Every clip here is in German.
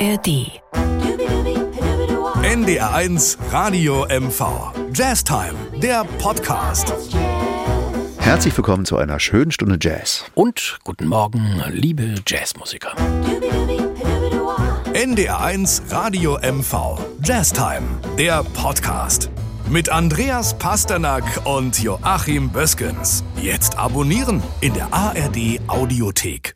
ARD. NDR1 Radio MV. Jazztime, der Podcast. Herzlich willkommen zu einer schönen Stunde Jazz. Und guten Morgen, liebe Jazzmusiker. NDR1 Radio MV. Jazztime, der Podcast. Mit Andreas Pasternak und Joachim Böskens. Jetzt abonnieren in der ARD Audiothek.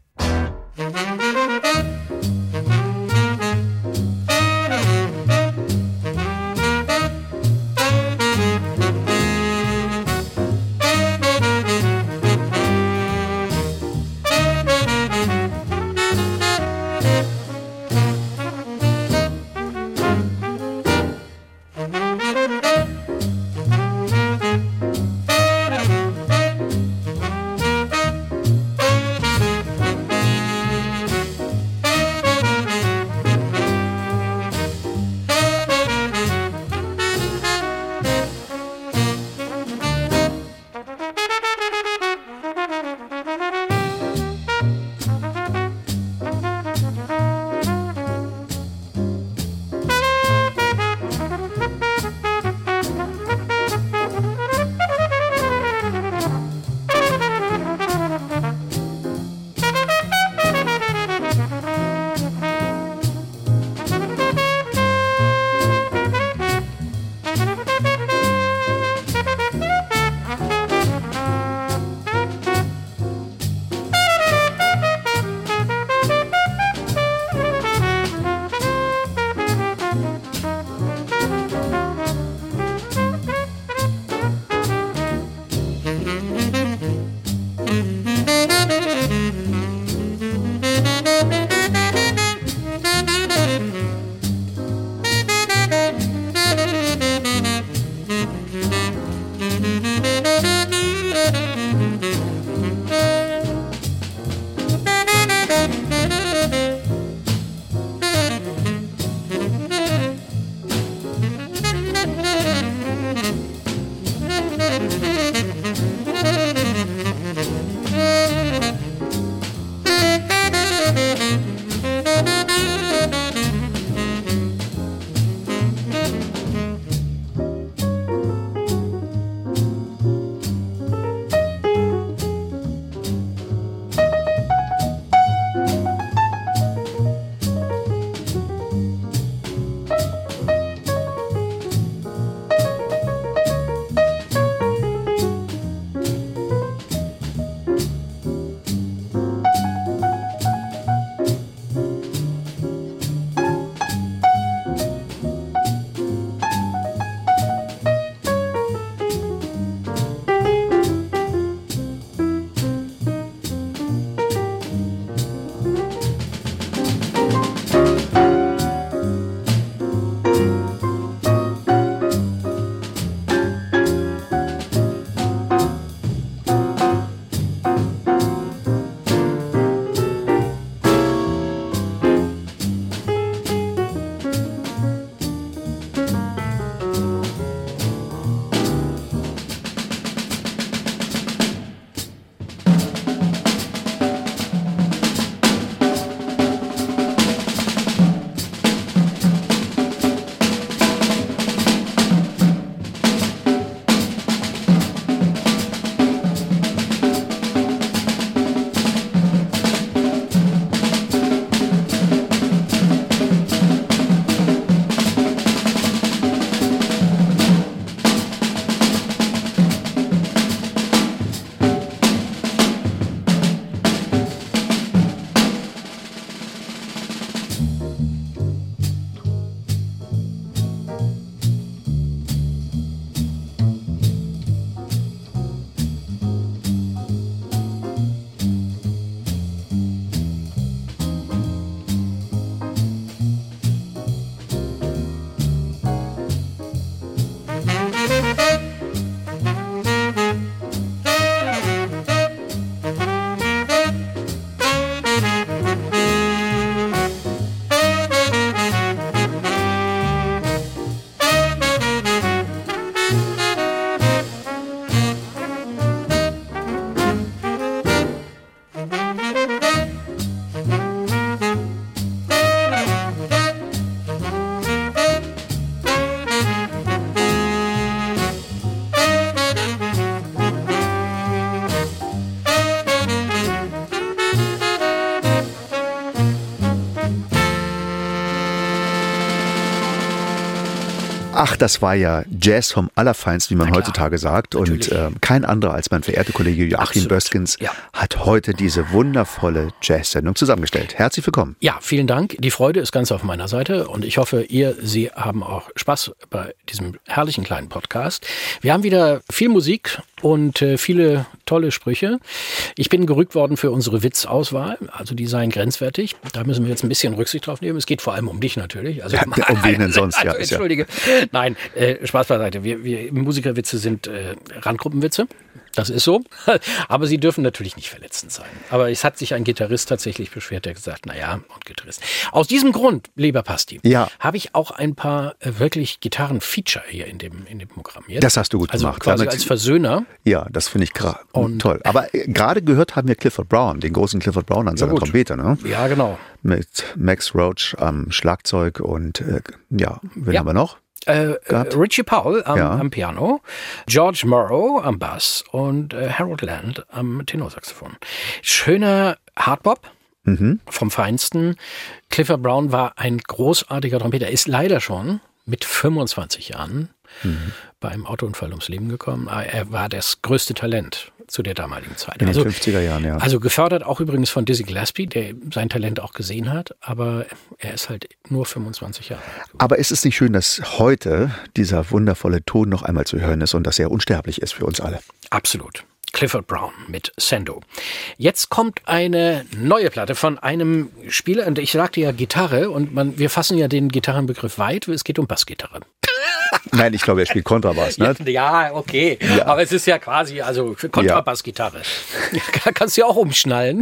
Ach, das war ja Jazz vom Allerfeinsten, wie man heutzutage sagt. Natürlich. Und kein anderer als mein verehrter Kollege Joachim Böskens hat heute diese wundervolle Jazz-Sendung zusammengestellt. Herzlich willkommen. Ja, vielen Dank. Die Freude ist ganz auf meiner Seite und ich hoffe, Sie haben auch Spaß bei diesem herrlichen kleinen Podcast. Wir haben wieder viel Musik und viele tolle Sprüche. Ich bin gerügt worden für unsere Witzauswahl, also die seien grenzwertig. Da müssen wir jetzt ein bisschen Rücksicht drauf nehmen. Es geht vor allem um dich natürlich. Also, um wen denn sonst? Also, entschuldige. Nein, Spaß beiseite. Wir Musikerwitze sind Randgruppenwitze. Das ist so. Aber sie dürfen natürlich nicht verletzend sein. Aber es hat sich ein Gitarrist tatsächlich beschwert, der gesagt, naja, und Gitarrist. Aus diesem Grund, lieber Pasti, habe ich auch ein paar wirklich Gitarren-Feature hier in dem Programm. Jetzt. Das hast du gut gemacht. Also quasi als Versöhner. Ja, das finde ich toll. Aber gerade gehört haben wir Clifford Brown, den großen Clifford Brown an seiner Trompete, ne? Ja, genau. Mit Max Roach am Schlagzeug und wen haben wir noch? Richie Powell am Piano, George Morrow am Bass und Harold Land am Tenorsaxophon. Schöner Hardbop vom Feinsten. Clifford Brown war ein großartiger Trompeter. Er ist leider schon mit 25 Jahren bei einem Autounfall ums Leben gekommen. Er war das größte Talent zu der damaligen Zeit. In den 50er Jahren, ja. Also gefördert auch übrigens von Dizzy Gillespie, der sein Talent auch gesehen hat, aber er ist halt nur 25 Jahre alt. Aber ist es nicht schön, dass heute dieser wundervolle Ton noch einmal zu hören ist und dass er unsterblich ist für uns alle? Absolut. Clifford Brown mit Sando. Jetzt kommt eine neue Platte von einem Spieler, und ich sagte ja Gitarre, und wir fassen ja den Gitarrenbegriff weit, es geht um Bassgitarre. Nein, ich glaube, er spielt Kontrabass, ne? Ja, okay. Ja. Aber es ist ja quasi, also Kontrabassgitarre. Ja. Kannst du ja auch umschnallen.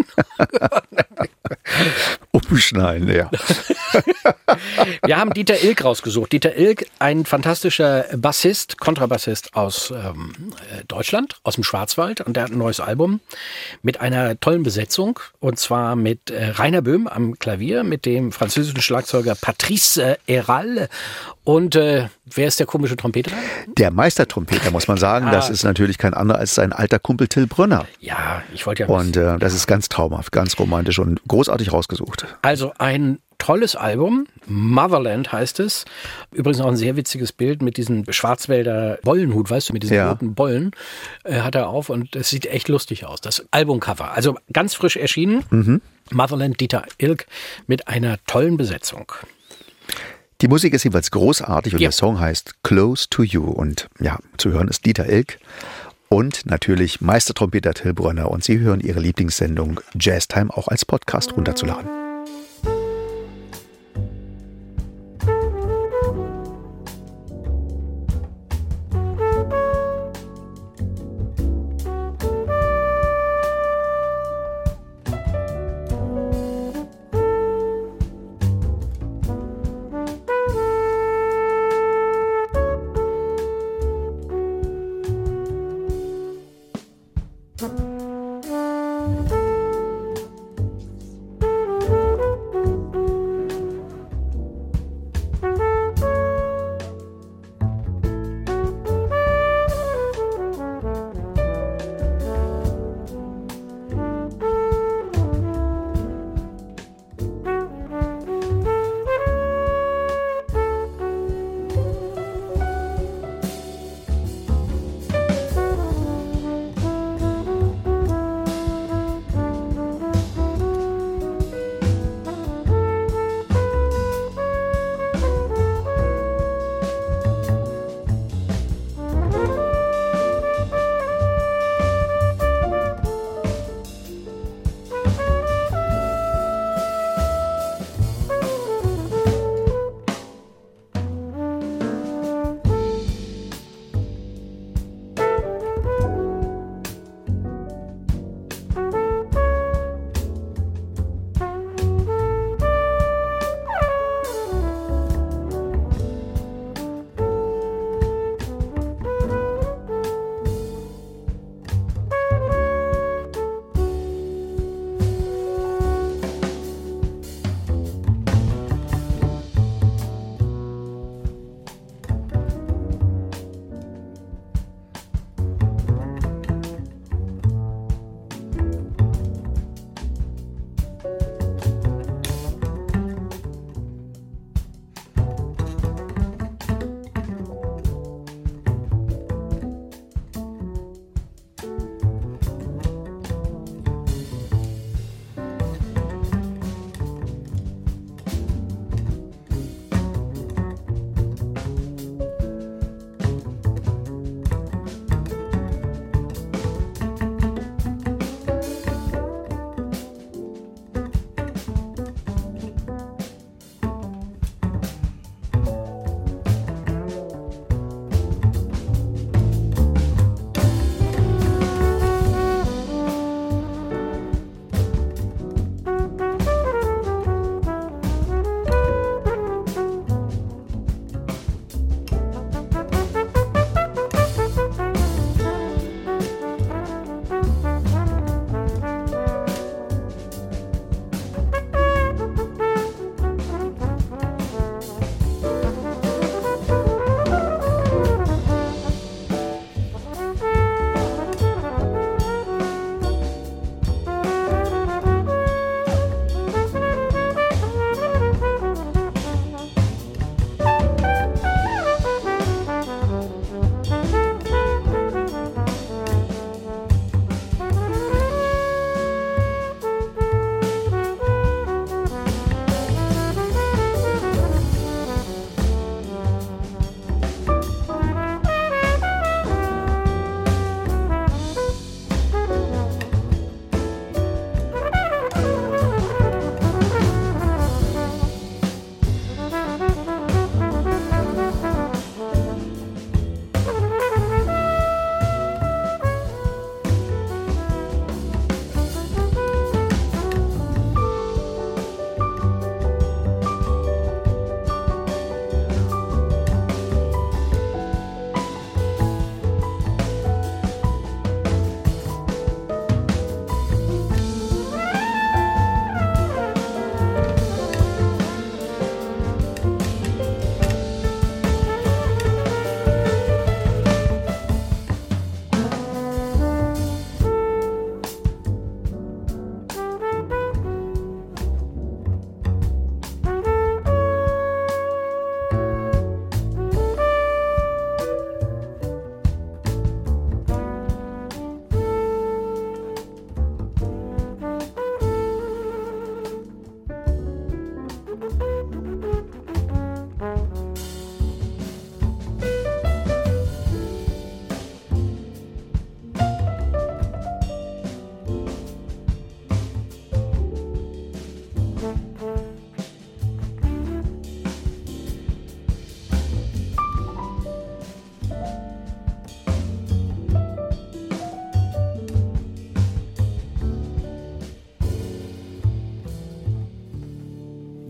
Umschnallen, ja. Wir haben Dieter Ilk rausgesucht. Dieter Ilk, ein fantastischer Bassist, Kontrabassist aus Deutschland, aus dem Schwarzwald. Und der hat ein neues Album mit einer tollen Besetzung. Und zwar mit Rainer Böhm am Klavier, mit dem französischen Schlagzeuger Patrice Héral. Und wer ist der komische Trompeter? Der Meistertrompeter, muss man sagen. Das ist natürlich kein anderer als sein alter Kumpel Till Brünner. Ja, ich wollte ja wissen. Und das ist ganz traumhaft, ganz romantisch und großartig rausgesucht. Also ein tolles Album, Motherland heißt es. Übrigens auch ein sehr witziges Bild mit diesem Schwarzwälder Bollenhut, weißt du, mit diesen roten Bollen hat er auf und es sieht echt lustig aus. Das Albumcover, also ganz frisch erschienen. Motherland, Dieter Ilk mit einer tollen Besetzung. Die Musik ist jeweils großartig und der Song heißt Close to You und ja, zu hören ist Dieter Ilk und natürlich Meistertrompeter Till Brünner und Sie hören Ihre Lieblingssendung Jazztime auch als Podcast runterzuladen.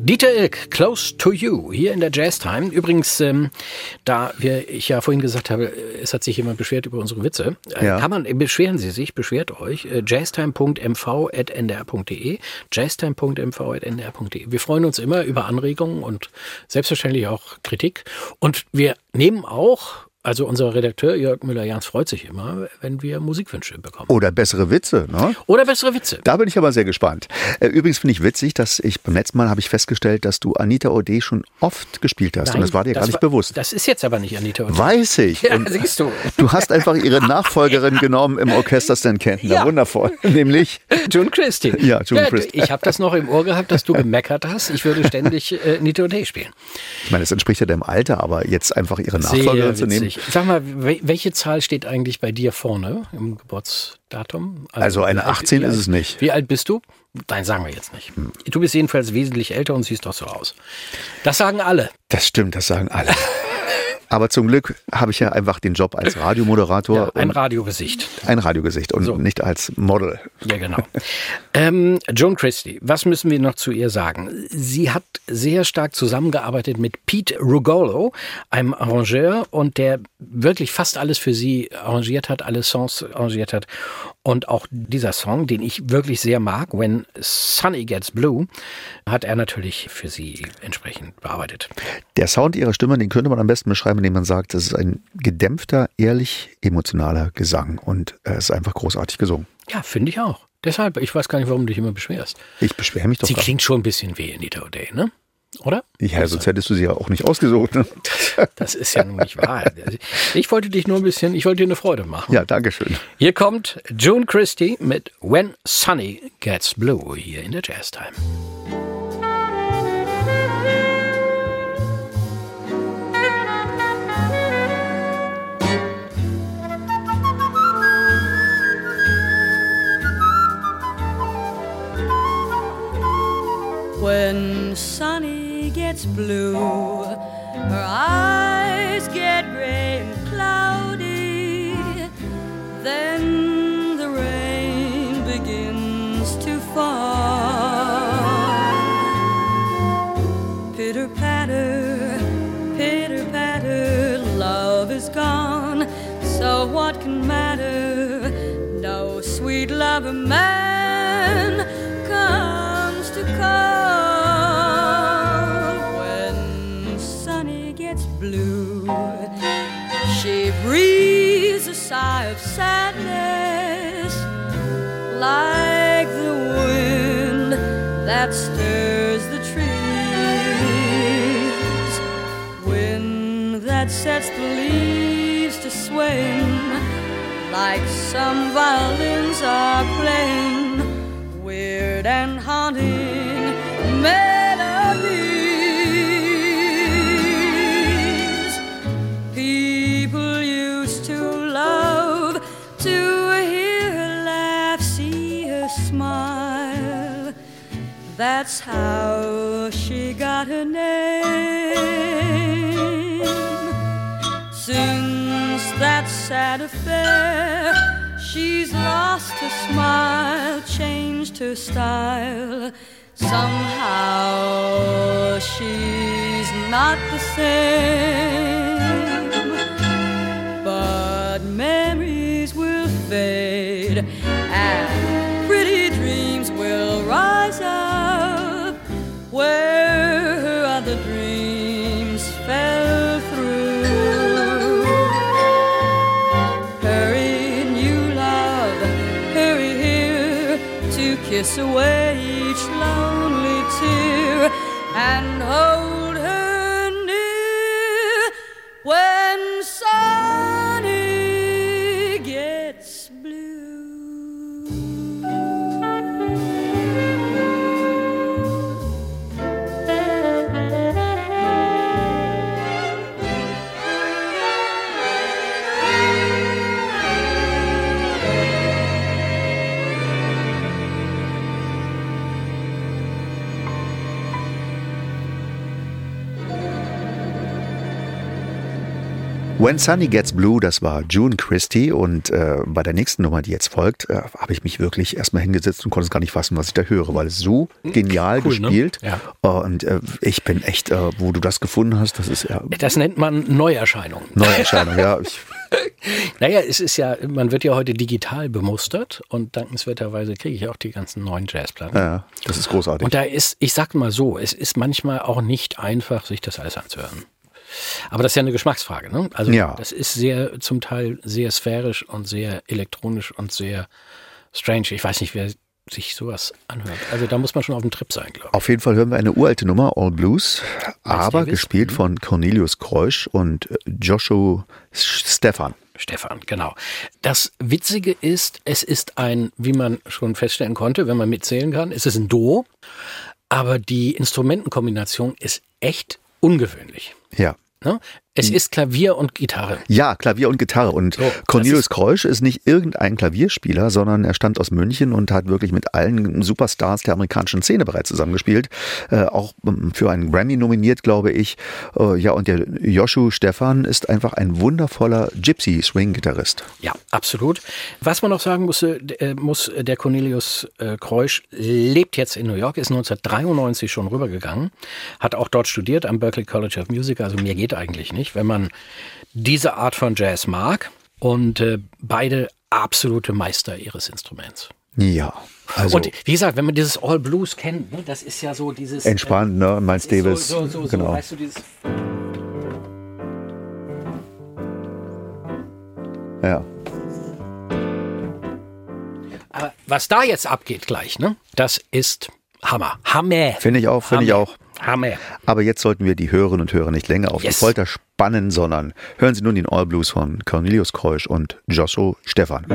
Dieter Ilk, Close to You, hier in der Jazztime. Übrigens, da ich ja vorhin gesagt habe, es hat sich jemand beschwert über unsere Witze. Beschweren Sie sich, beschwert euch. jazztime.mv@ndr.de, jazztime.mv@ndr.de. Wir freuen uns immer über Anregungen und selbstverständlich auch Kritik. Und wir nehmen auch, also unser Redakteur Jörg Müller-Jans freut sich immer, wenn wir Musikwünsche bekommen. Oder bessere Witze, ne? Oder bessere Witze. Da bin ich aber sehr gespannt. Übrigens finde ich witzig, dass beim letzten Mal habe ich festgestellt, dass du Anita O'Day schon oft gespielt hast. Nein, und das war dir gar nicht bewusst. Das ist jetzt aber nicht Anita O'Day. Weiß ich. Ja, siehst du. Du hast einfach ihre Nachfolgerin genommen im Orchester Stan Kenton. Ja. Wundervoll. Nämlich June Christy. Ja, June Christy. Ich habe das noch im Ohr gehabt, dass du gemeckert hast. Ich würde ständig Anita O'Day spielen. Ich meine, das entspricht ja deinem Alter, aber jetzt einfach ihre Nachfolgerin zu nehmen. Sag mal, welche Zahl steht eigentlich bei dir vorne im Geburtsdatum? Also eine 18 ist es nicht. Wie alt bist du? Nein, sagen wir jetzt nicht. Du bist jedenfalls wesentlich älter und siehst doch so aus. Das sagen alle. Das stimmt, das sagen alle. Aber zum Glück habe ich ja einfach den Job als Radiomoderator. Ja, ein Radiogesicht. Ein Radiogesicht und so. Nicht als Model. Ja, genau. Joan Christy, was müssen wir noch zu ihr sagen? Sie hat sehr stark zusammengearbeitet mit Pete Rugolo, einem Arrangeur, und der wirklich fast alles für sie arrangiert hat, alle Songs arrangiert hat. Und auch dieser Song, den ich wirklich sehr mag, When Sunny Gets Blue, hat er natürlich für sie entsprechend bearbeitet. Der Sound ihrer Stimme, den könnte man am besten beschreiben, indem man sagt, das ist ein gedämpfter, ehrlich emotionaler Gesang. Und er ist einfach großartig gesungen. Ja, finde ich auch. Deshalb, ich weiß gar nicht, warum du dich immer beschwerst. Ich beschwere mich doch. Sie klingt schon ein bisschen wie Anita O'Day, ne? Oder? Ja, sonst hättest du sie ja auch nicht ausgesucht. Ne? Das ist ja nun nicht wahr. Ich wollte dir eine Freude machen. Ja, danke schön. Hier kommt June Christy mit When Sunny Gets Blue hier in der Jazztime. When Sunny gets blue, her eyes get gray and cloudy, then the rain begins to fall. Pitter-patter, pitter-patter, love is gone, so what can matter? No sweet lover man comes to call. Blue, she breathes a sigh of sadness, like the wind that stirs the trees, wind that sets the leaves to swing, like some violins are playing, weird and haunting melodies. That's how she got her name. Since that sad affair, she's lost her smile, changed her style. Somehow she's not the same. But memories will fade and pretty dreams will rise up where her other dreams fell through. Hurry, new love, hurry here to kiss away each lonely tear and hold her near when Sunny gets blue. When Sunny Gets Blue, das war June Christie und bei der nächsten Nummer, die jetzt folgt, habe ich mich wirklich erstmal hingesetzt und konnte es gar nicht fassen, was ich da höre, weil es so genial gespielt. Ne? Ja. Und ich bin echt, wo du das gefunden hast, das ist ja... Das nennt man Neuerscheinung. Neuerscheinung, ja. Naja, es ist ja, man wird ja heute digital bemustert und dankenswerterweise kriege ich auch die ganzen neuen Jazzplatten. Ja, das ist großartig. Und da ist, ich sag mal so, es ist manchmal auch nicht einfach, sich das alles anzuhören. Aber das ist ja eine Geschmacksfrage, ne? Also das ist sehr, zum Teil sehr sphärisch und sehr elektronisch und sehr strange. Ich weiß nicht, wer sich sowas anhört. Also da muss man schon auf dem Trip sein, glaube ich. Auf jeden Fall hören wir eine uralte Nummer, All Blues, aber gespielt von Cornelius Kreusch und Joshua Stephan. Stefan, genau. Das Witzige ist, es ist ein, wie man schon feststellen konnte, wenn man mitzählen kann, es ist ein Duo, aber die Instrumentenkombination ist echt ungewöhnlich. Ja. Es ist Klavier und Gitarre. Ja, Klavier und Gitarre. Und so, Cornelius Kreusch ist nicht irgendein Klavierspieler, sondern er stammt aus München und hat wirklich mit allen Superstars der amerikanischen Szene bereits zusammengespielt. Auch für einen Grammy nominiert, glaube ich. Ja, und der Joshua Stephan ist einfach ein wundervoller Gypsy-Swing-Gitarrist. Ja, absolut. Was man noch sagen muss, der Cornelius Kreusch lebt jetzt in New York, ist 1993 schon rübergegangen, hat auch dort studiert am Berklee College of Music, also mir geht eigentlich nicht, wenn man diese Art von Jazz mag, und beide absolute Meister ihres Instruments. Ja. Also und wie gesagt, wenn man dieses All Blues kennt, ne, das ist ja so dieses... Entspannt, ne? Miles Davis. So, genau. Weißt du, dieses... Ja. Aber was da jetzt abgeht gleich, ne, das ist Hammer. Finde ich auch. Hammer. Aber jetzt sollten wir die Hörerinnen und Hörer nicht länger auf die Folter spannen, sondern hören Sie nun den All Blues von Cornelius Kreusch und Joshua Stephan.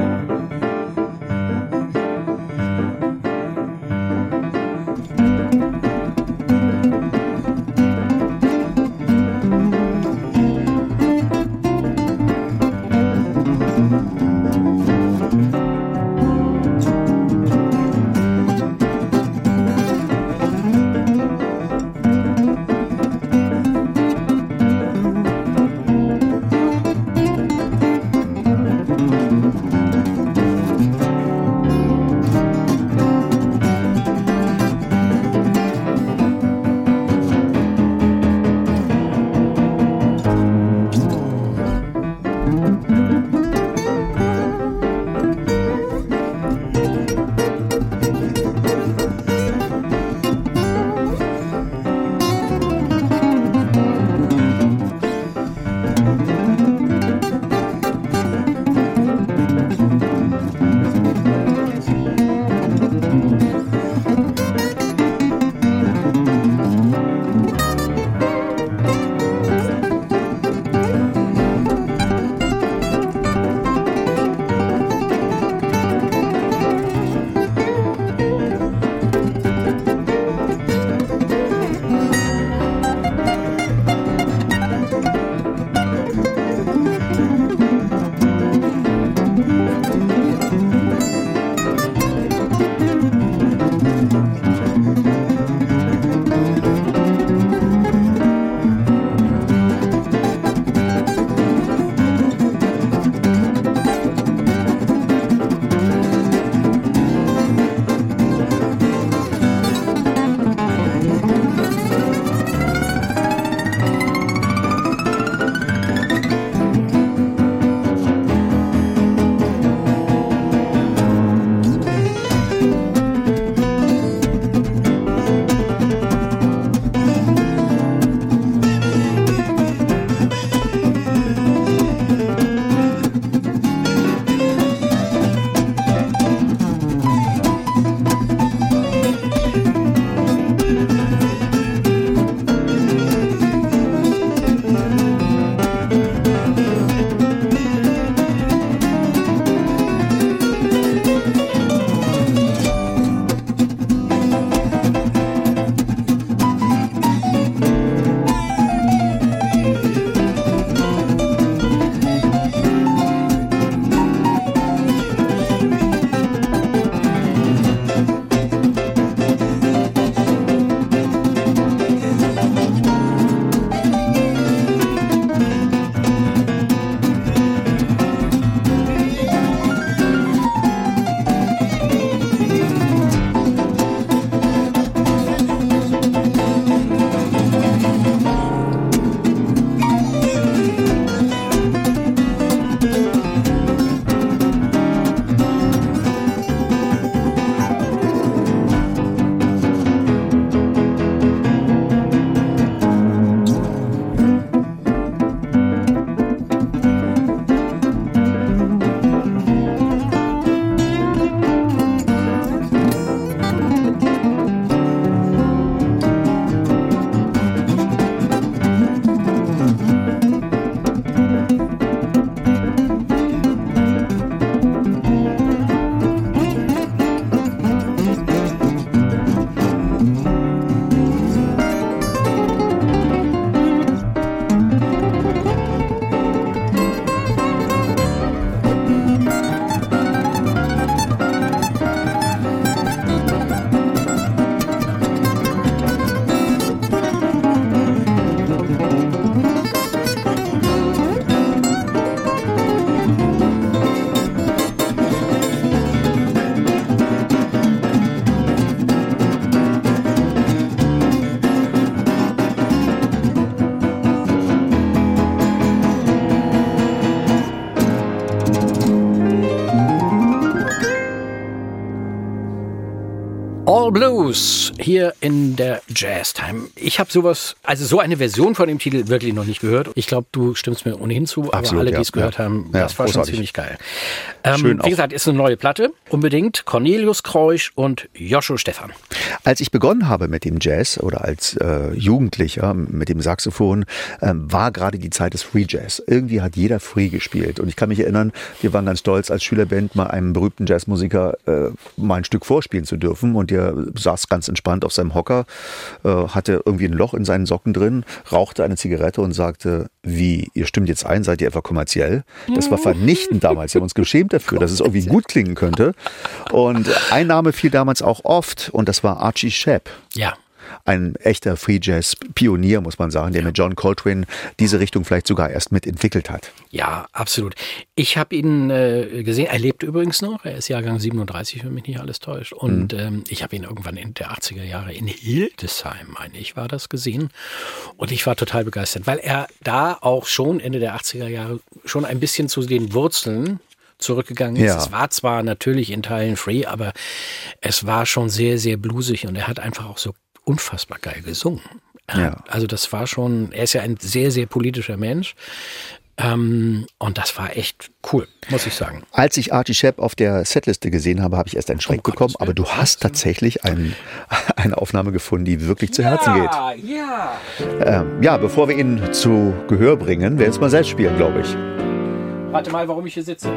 Blues hier in der Jazztime. Ich habe so eine Version von dem Titel wirklich noch nicht gehört. Ich glaube, du stimmst mir ohnehin zu, Absolut, aber alle, die es gehört haben, das war schon ziemlich geil. Schön wie gesagt, ist eine neue Platte. Unbedingt Cornelius Kreusch und Joshua Stephan. Als ich begonnen habe mit dem Jazz oder als Jugendlicher mit dem Saxophon, war gerade die Zeit des Free Jazz. Irgendwie hat jeder Free gespielt. Und ich kann mich erinnern, wir waren ganz stolz, als Schülerband mal einem berühmten Jazzmusiker mal ein Stück vorspielen zu dürfen. Und der saß ganz entspannt auf seinem Hocker, hatte irgendwie ein Loch in seinen Socken drin, rauchte eine Zigarette und sagte, wie, ihr stimmt jetzt ein, seid ihr etwa kommerziell? Das war vernichtend damals. Wir haben uns geschämt dafür, dass es irgendwie gut klingen könnte. Und ein Name fiel damals auch oft und das war Archie Shepp. Ja. Ein echter Free-Jazz-Pionier, muss man sagen, der mit John Coltrane diese Richtung vielleicht sogar erst mitentwickelt hat. Ja, absolut. Ich habe ihn gesehen, er lebt übrigens noch, er ist Jahrgang 37, wenn mich nicht alles täuscht. Und ich habe ihn irgendwann in der 80er Jahre in Hildesheim, meine ich, war das gesehen. Und ich war total begeistert, weil er da auch schon Ende der 80er Jahre schon ein bisschen zu den Wurzeln zurückgegangen ist. Ja. Es war zwar natürlich in Teilen free, aber es war schon sehr, sehr bluesig und er hat einfach auch so unfassbar geil gesungen. Ja. Also das war schon, er ist ja ein sehr, sehr politischer Mensch. Und das war echt cool, muss ich sagen. Als ich Archie Shepp auf der Setliste gesehen habe, habe ich erst einen Schreck bekommen. Aber du hast tatsächlich eine Aufnahme gefunden, die wirklich zu Herzen geht. Ja, bevor wir ihn zu Gehör bringen, werden wir es mal selbst spielen, glaube ich. Warte mal, warum ich hier sitze.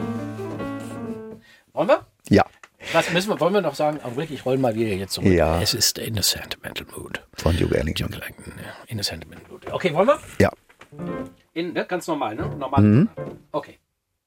Wollen wir? Ja. Wollen wir noch sagen, ich roll mal wieder jetzt zurück. Ja. Es ist In a Sentimental Mood. Von Duke Ellington. In a Sentimental Mood. Okay, wollen wir? Ja. Ganz normal, ne? Normal. Okay.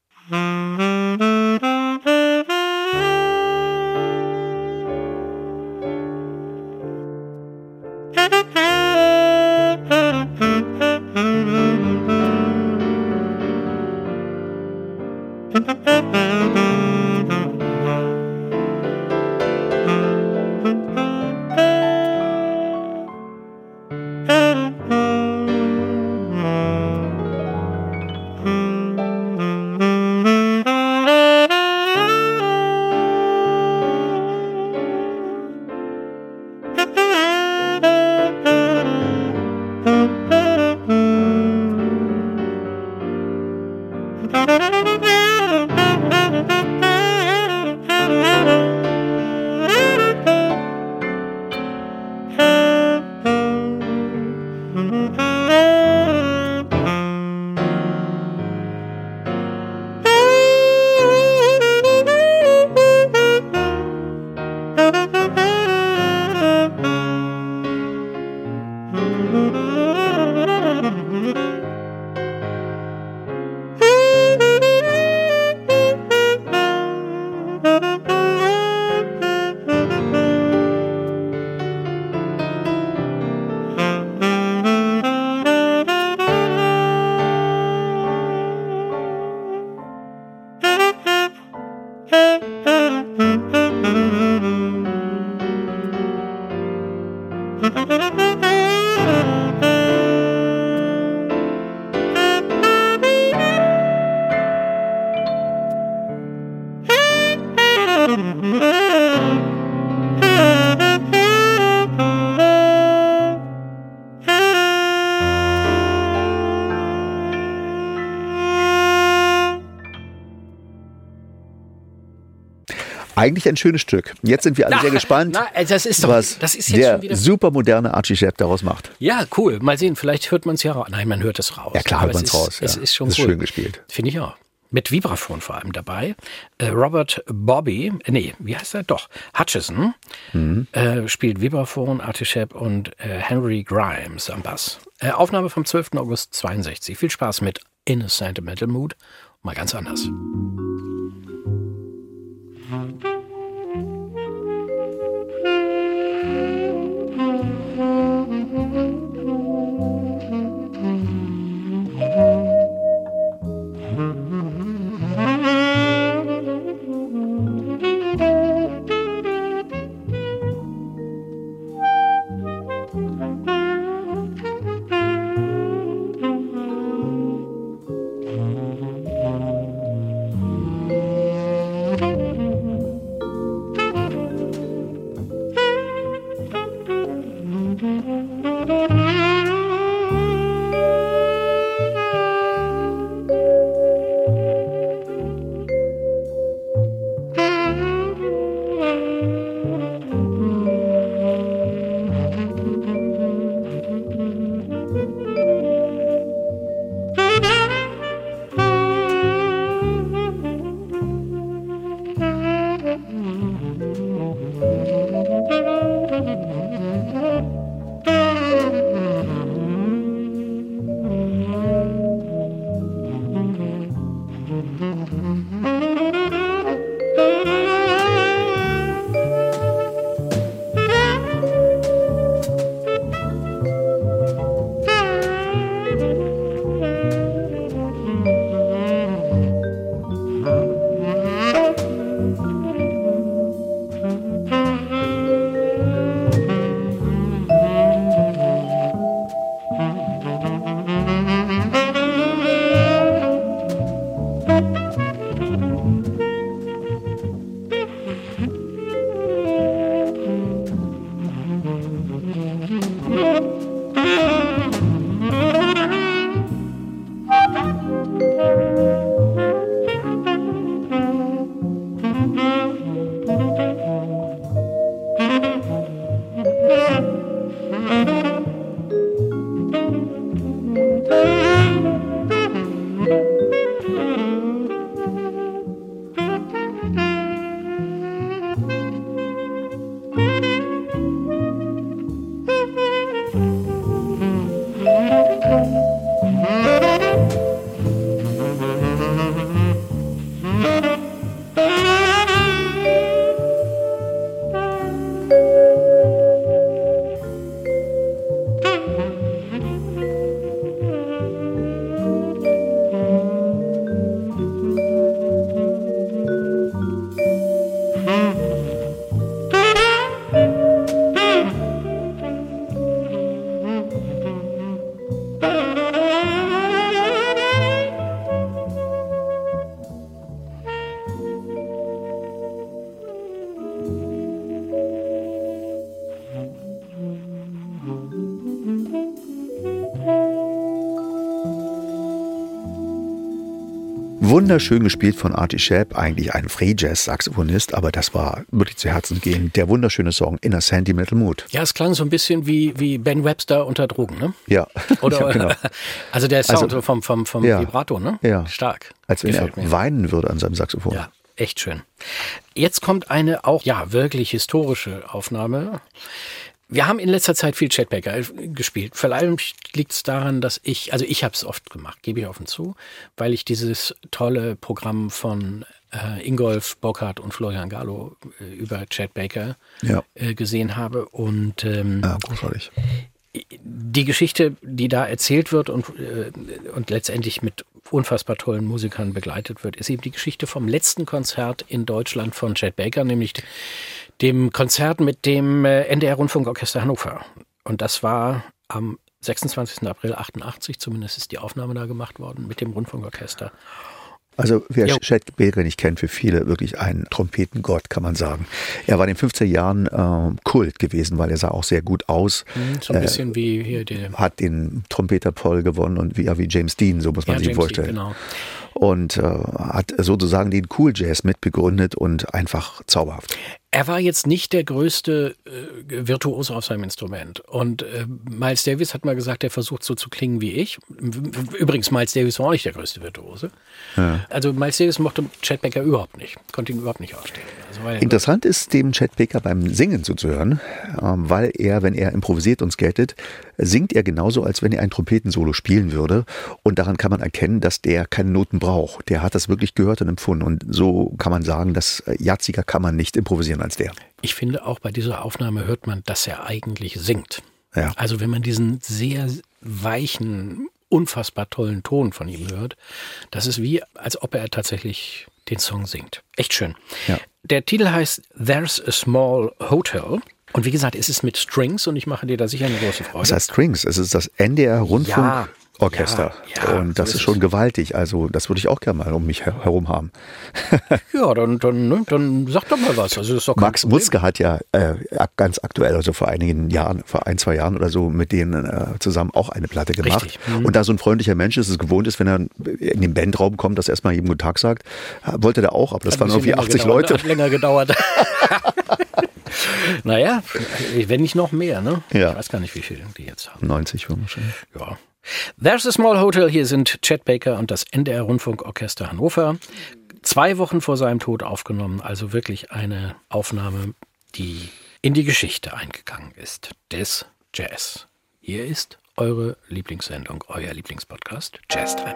Eigentlich ein schönes Stück. Jetzt sind wir alle sehr gespannt, das ist was jetzt der schon wieder supermoderne Archie Shepp daraus macht. Ja, cool. Mal sehen, vielleicht hört man es ja raus. Nein, man hört es raus. Ja, klar hört man es raus. Es ist schon cool. Schön gespielt. Finde ich auch. Mit Vibraphon vor allem dabei. Robert Hutchison spielt Vibraphon, Archie Shepp und Henry Grimes am Bass. Aufnahme vom 12. August 62. Viel Spaß mit In a Sentimental Mood. Mal ganz anders. Wunderschön gespielt von Artie Shapp, eigentlich ein Free-Jazz-Saxophonist, aber das war wirklich zu Herzen gehend. Der wunderschöne Song In a Sentimental Mood. Ja, es klang so ein bisschen wie Ben Webster unter Drogen, ne? Ja. Oder, ja, genau. Also der Sound so vom ja, Vibrato, ne? Ja. Stark. Als wenn er weinen würde an seinem Saxophon. Ja, echt schön. Jetzt kommt eine auch, ja, wirklich historische Aufnahme. Wir haben in letzter Zeit viel Chet Baker gespielt. Vielleicht liegt es daran, dass ich habe es oft gemacht, gebe ich offen zu, weil ich dieses tolle Programm von Ingolf Burkhardt und Florian Gallo über Chet Baker gesehen habe. Und großartig. Die Geschichte, die da erzählt wird und letztendlich mit unfassbar tollen Musikern begleitet wird, ist eben die Geschichte vom letzten Konzert in Deutschland von Chet Baker, nämlich dem Konzert mit dem NDR-Rundfunkorchester Hannover. Und das war am 26. April 88, zumindest ist die Aufnahme da gemacht worden, mit dem Rundfunkorchester. Also wer Chet Baker nicht kennt, für viele wirklich ein Trompetengott, kann man sagen. Er war in den 50er Jahren Kult gewesen, weil er sah auch sehr gut aus. So ein bisschen wie hier der... Hat den Trompeter Paul gewonnen und wie James Dean, so muss man sich vorstellen. Genau. Und hat sozusagen den Cool Jazz mitbegründet und einfach zauberhaft. Er war jetzt nicht der größte Virtuose auf seinem Instrument. Und Miles Davis hat mal gesagt, er versucht so zu klingen wie ich. Übrigens, Miles Davis war auch nicht der größte Virtuose. Ja. Also Miles Davis mochte Chet Baker überhaupt nicht. Konnte ihn überhaupt nicht ausstehen. Also interessant ist, dem Chet Baker beim Singen zuzuhören, weil er, wenn er improvisiert und skatet, singt er genauso, als wenn er ein Trompetensolo spielen würde. Und daran kann man erkennen, dass der keine Noten braucht. Der hat das wirklich gehört und empfunden. Und so kann man sagen, dass jazziger kann man nicht improvisieren als der. Ich finde, auch bei dieser Aufnahme hört man, dass er eigentlich singt. Ja. Also wenn man diesen sehr weichen, unfassbar tollen Ton von ihm hört, das ist wie, als ob er tatsächlich den Song singt. Echt schön. Ja. Der Titel heißt There's a Small Hotel. Und wie gesagt, es ist mit Strings und ich mache dir da sicher eine große Freude. Was heißt Strings? Es ist das NDR Rundfunk Orchester. Ja, und das ist schon gewaltig. Also das würde ich auch gerne mal um mich herum haben. Ja, dann sag doch mal was. Also das ist doch Max Mutzke hat ja ganz aktuell, also vor einigen Jahren, vor 1-2 Jahren oder so, mit denen zusammen auch eine Platte gemacht. Richtig. Und da so ein freundlicher Mensch ist, es gewohnt ist, wenn er in den Bandraum kommt, dass er erstmal jedem Guten Tag sagt, wollte der auch, aber das waren irgendwie 80 Leute. Hat länger gedauert. Naja, wenn nicht noch mehr, ne? Ja. Ich weiß gar nicht, wie viel die jetzt haben. 90 wahrscheinlich. Ja. There's a Small Hotel, hier sind Chet Baker und das NDR Rundfunkorchester Hannover. 2 Wochen vor seinem Tod aufgenommen, also wirklich eine Aufnahme, die in die Geschichte eingegangen ist, des Jazz. Hier ist eure Lieblingssendung, euer Lieblingspodcast, Jazz Time.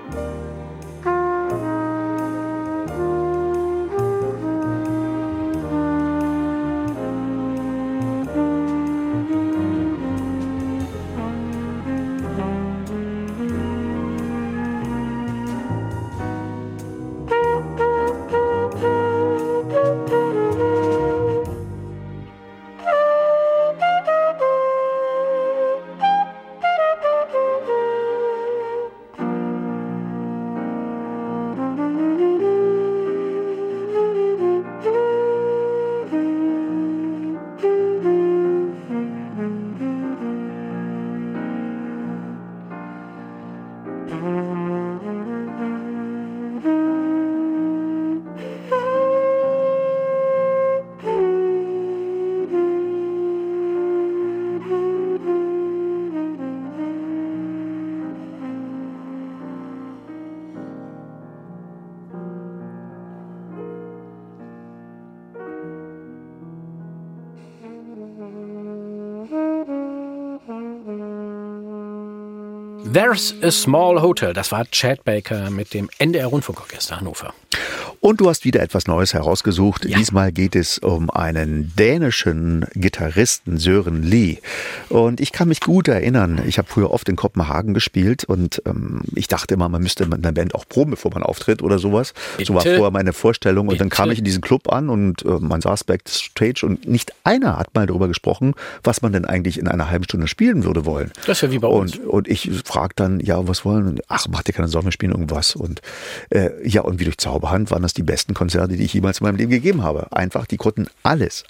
There's a Small Hotel, das war Chet Baker mit dem NDR Rundfunkorchester Hannover. Und du hast wieder etwas Neues herausgesucht. Ja. Diesmal geht es um einen dänischen Gitarristen, Søren Lie. Und ich kann mich gut erinnern, ich habe früher oft in Kopenhagen gespielt und ich dachte immer, man müsste mit einer Band auch proben, bevor man auftritt oder sowas. Bitte? So war vorher meine Vorstellung. Und Bitte? dann kam ich in diesen Club an und man saß backstage und nicht einer hat mal darüber gesprochen, was man denn eigentlich in einer halben Stunde spielen würde wollen. Das ist ja wie bei uns. Und ich frage dann, ja, was wollen? Ach, macht ihr keine Sorgen, wir spielen irgendwas. Und ja, und wie durch Zauberhand waren das die besten Konzerte, die ich jemals in meinem Leben gegeben habe. Einfach, die konnten alles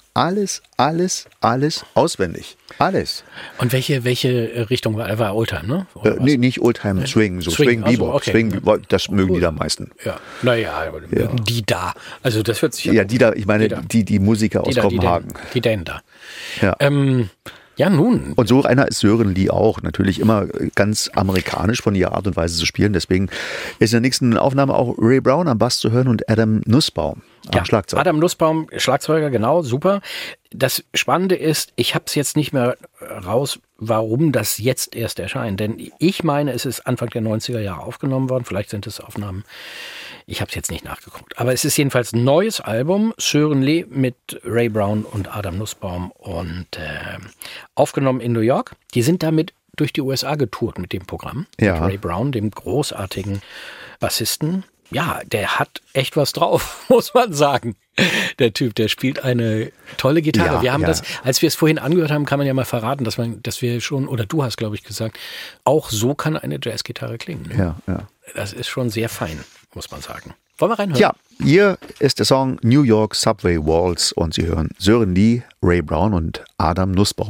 auswendig. Alles. Und welche Richtung war Oldtime, ne? Nee, nicht Oldtime, Swing, so Swing Bebop. Okay. Swing, das mögen die da am meisten. Ja, naja, die da. Also das wird sich ja, die da, ich meine, die Musiker aus Kopenhagen. Die Dänen da. Ja. Ja, nun. Und so einer ist Søren Lie auch. Natürlich immer ganz amerikanisch von ihrer Art und Weise zu spielen. Deswegen ist in der nächsten Aufnahme auch Ray Brown am Bass zu hören und Adam Nussbaum am Schlagzeug. Adam Nussbaum, Schlagzeuger, genau, super. Das Spannende ist, ich habe es jetzt nicht mehr raus, warum das jetzt erst erscheint. Denn ich meine, es ist Anfang der 90er Jahre aufgenommen worden. Vielleicht sind es Aufnahmen, ich habe es jetzt nicht nachgeguckt. Aber es ist jedenfalls ein neues Album, Søren Lie mit Ray Brown und Adam Nussbaum und aufgenommen in New York. Die sind damit durch die USA getourt mit dem Programm. Ja. Mit Ray Brown, dem großartigen Bassisten. Ja, der hat echt was drauf, muss man sagen. Der Typ, der spielt eine tolle Gitarre. Ja, wir haben das, als wir es vorhin angehört haben, kann man ja mal verraten, dass wir schon, oder du hast, glaube ich, gesagt, auch so kann eine Jazzgitarre klingen. Ne? Ja. Das ist schon sehr fein, muss man sagen. Wollen wir reinhören? Ja, hier ist der Song New York Subway Waltz und Sie hören Søren Lie, Ray Brown und Adam Nussbaum.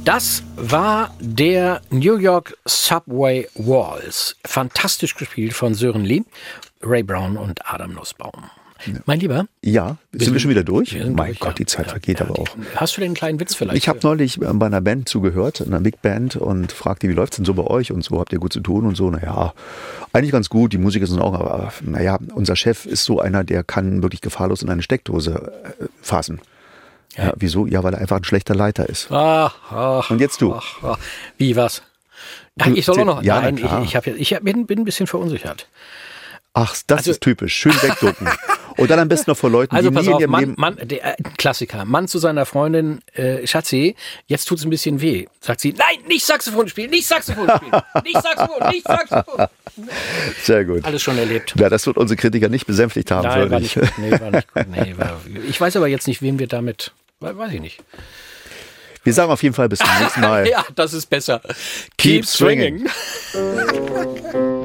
Das war der New York Subway Waltz. Fantastisch gespielt von Sören Lee, Ray Brown und Adam Nussbaum. Ja. Mein Lieber? Ja, sind wir schon wieder durch? Mein durch, Gott, die Zeit vergeht aber auch. Hast du denn einen kleinen Witz vielleicht? Ich habe neulich bei einer Band zugehört, einer Big Band, und fragte, wie läuft's denn so bei euch und so, habt ihr gut zu tun und so? Naja, eigentlich ganz gut, die Musiker sind auch, aber naja, unser Chef ist so einer, der kann wirklich gefahrlos in eine Steckdose fassen. Ja, wieso? Ja, weil er einfach ein schlechter Leiter ist. Und jetzt du. Wie, was? Ach, ich soll auch noch. Ja, nein, ich bin ein bisschen verunsichert. Ach, das ist typisch. Schön wegducken. Und dann am besten noch vor Leuten, also die pass nie auf, in ihrem Mann, der Klassiker. Mann zu seiner Freundin, Schatzi, jetzt tut's ein bisschen weh. Sagt sie, nein, nicht Saxophon spielen, nicht Saxophon spielen, nicht Saxophon, nicht Saxophon. Sehr gut. Alles schon erlebt. Ja, das wird unsere Kritiker nicht besänftigt haben. Nein, war nicht gut. War nicht gut. Ich weiß aber jetzt nicht, wem wir damit, weiß ich nicht. Wir sagen auf jeden Fall bis zum nächsten Mal. Ja, das ist besser. Keep swinging.